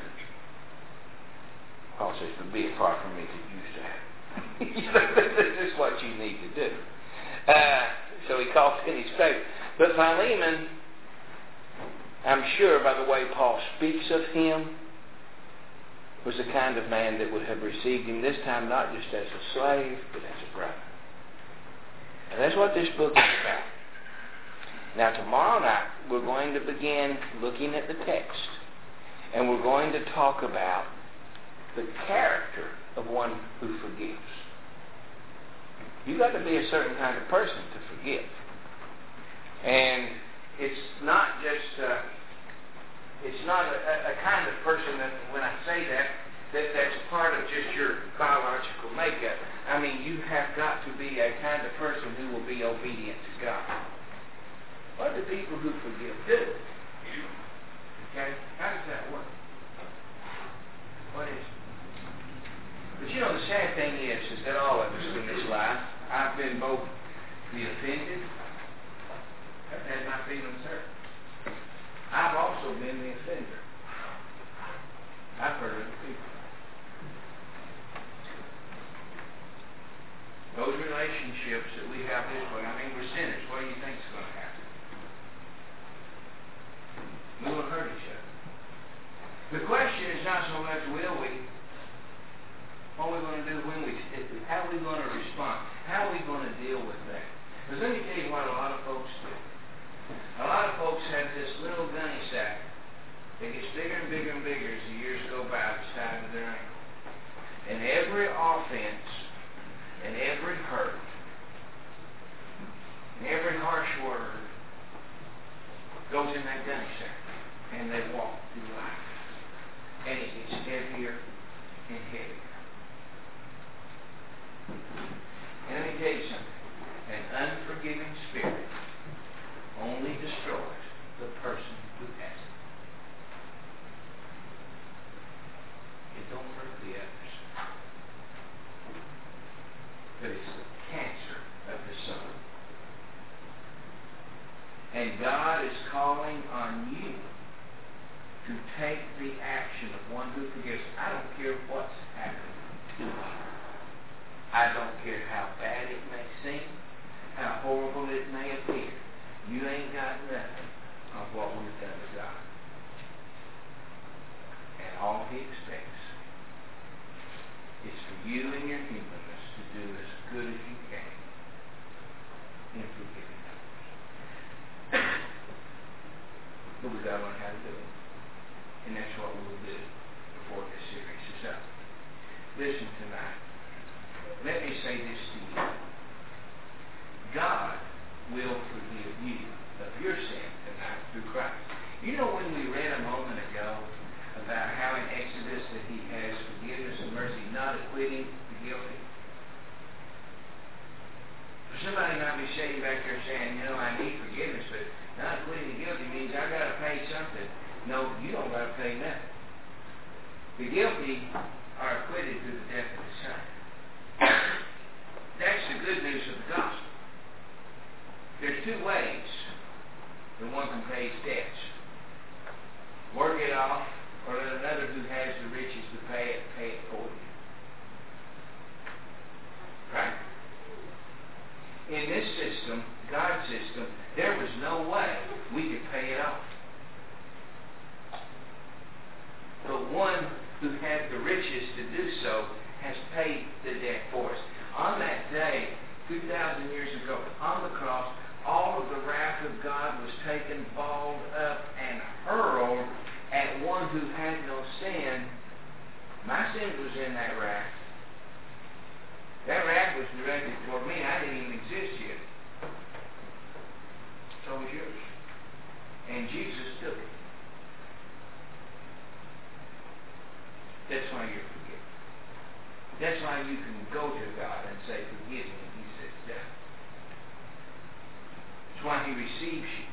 Paul says, but be it far from me to use that. This is what you need to do. Uh, so he calls in his favor. But Philemon, I'm sure by the way Paul speaks of him, was the kind of man that would have received him this time not just as a slave, but as a brother. And that's what this book is about. Now tomorrow night we're going to begin looking at the text, and we're going to talk about the character of one who forgives. You've got to be a certain kind of person to forgive. And it's not just, uh, it's not a, a kind of person that, when I say that, that that's part of just your biological makeup. I mean, you have got to be a kind of person who will be obedient to God. What do people who forgive do? Okay? How does that work? What is it? But you know, the sad thing is, is that all of us in this life, I've been both the offended, I've had my feelings hurt. I've also been the offender. I've hurt other people. Those relationships that we have this way, I mean, we're sinners. What do you think is going to happen? We will hurt each other. The question is not so much will we, what are we going to do when we stick it? How are we going to respond? How are we going to deal with that? Because let me tell you what a lot of folks do. A lot of folks have this little gunny sack that gets bigger and bigger and bigger as the years go by at the side of their ankle. And every offense and every hurt and every harsh word goes in that gunny sack. And they walk through life. And it gets heavier and heavier. And let me tell you something. An unforgiving spirit only destroys the person who has it. It don't hurt the others. But it's the cancer of the soul. And God is calling on you to take the action of one who forgives. I don't care what's happened to you. I don't care how bad it may seem, how horrible it may appear. You ain't got nothing of what we've done to God. And all He expects is for you and your humanness to do as good as you can in forgiving others. But we've got to learn how to do it. And that's what we will do before this series is up. Listen tonight. Let me say this to you. God will forgive you of your sin tonight through Christ. You know when we read a moment ago about how in Exodus that He has forgiveness and mercy, not acquitting the guilty? Somebody might be sitting back there saying, you know, I need forgiveness, but not acquitting the guilty means I've got to pay something. No, you don't got to pay nothing. The guilty are acquitted through the death of the Son. That's the good news of the gospel. There's two ways that one can pay his debts. Work it off, or let another who has the riches to pay it, pay it for you. in this system, God's system, there was no way we could pay it off. But one who had the riches to do so has paid the debt for us. On that day, two thousand years ago, on the cross, all of the wrath of God was taken, balled up, and hurled at one who had no sin. My sin was in that wrath. That wrath was directed toward me. I didn't even exist yet. So was yours. And Jesus took it. That's why you're forgiven. That's why you can go to God and say, forgive me, and He says, yeah. That's why He receives you.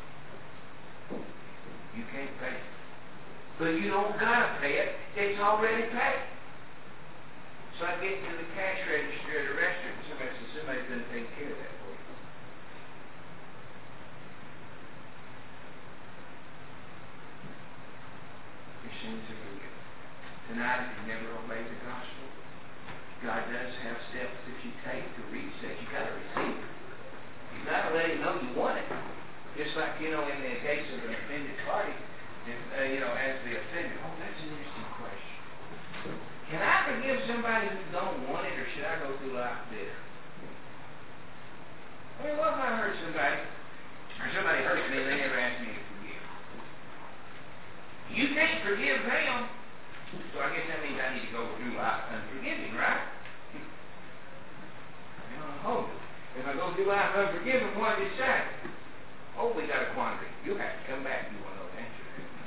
You can't pay it. But you don't got to pay it. It's already paid. It's like getting to the cash register at a restaurant. Somebody says, somebody's going to take care of that for you. Your sins are forgiven. Tonight, if you never obeyed the gospel, God does have steps that you take to reach that. You've got to receive it. You've got to let Him know you want it. Just like, you know, in the case of an offended party, if, uh, you know, as the offender. Oh, that's an interesting question. Can I forgive somebody who don't want it, or should I go through life bitter? I mean, what if I hurt somebody, or somebody hurts me and they never ask me to forgive? You can't forgive them. So I guess that means I need to go through life unforgiving, right? You know, oh, if I go through life unforgiving, what does it say? Oh, we got a quandary. You have to come back. You want to know the answer.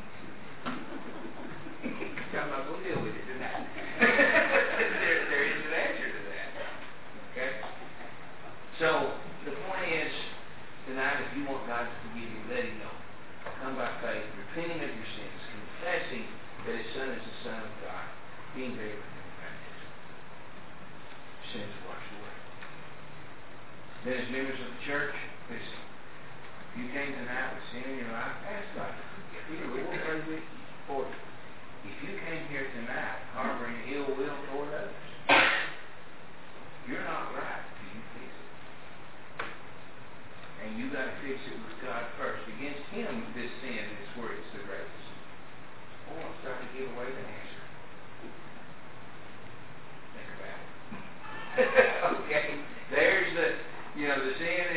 I'm not going to deal with it tonight. there, there is an answer to that. Okay? So, the point is, tonight, if you want God to forgive you, let Him know. Come by faith, repenting of your sins, confessing that His Son is the Son of God, being buried with Him in baptism. Sins washed away. Then, as members of the church, listen. If you came tonight with sin in your life, ask God to forgive you. We will pray with you for you. If you came here tonight harboring ill will toward others, you're not right till you fix it. And you got to fix it with God first. Against Him, this sin is where it's the greatest. I want to start to give away the answer. Think about it. Okay. There's the, you know, the sin